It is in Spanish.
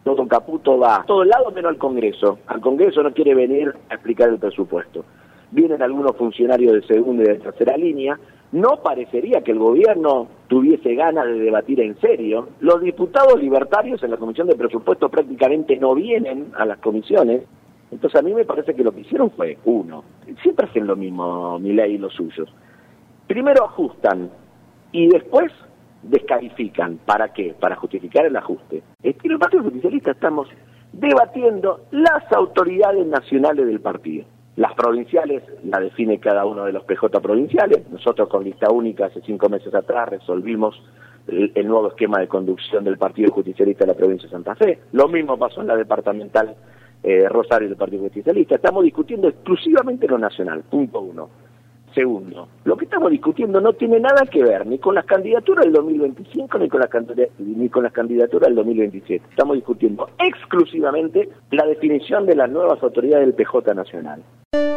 todo caputo va a todos lados menos al Congreso. Al Congreso no quiere venir a explicar el presupuesto. Vienen algunos funcionarios de segunda y de tercera línea. No parecería que el gobierno tuviese ganas de debatir en serio. Los diputados libertarios en la Comisión de Presupuesto prácticamente no vienen a las comisiones. Entonces a mí me parece que lo que hicieron fue, uno, siempre hacen lo mismo Milei y los suyos. Primero ajustan y después descalifican. ¿Para qué? Para justificar el ajuste. En el Partido Justicialista estamos debatiendo las autoridades nacionales del partido. Las provinciales la define cada uno de los PJ provinciales. Nosotros con lista única hace 5 meses atrás resolvimos el nuevo esquema de conducción del Partido Justicialista de la provincia de Santa Fe. Lo mismo pasó en la departamental Rosario del Partido Justicialista. Estamos discutiendo exclusivamente lo nacional, punto uno. Segundo, lo que estamos discutiendo no tiene nada que ver ni con las candidaturas del 2025 ni con las candidaturas del 2027. Estamos discutiendo exclusivamente la definición de las nuevas autoridades del PJ nacional.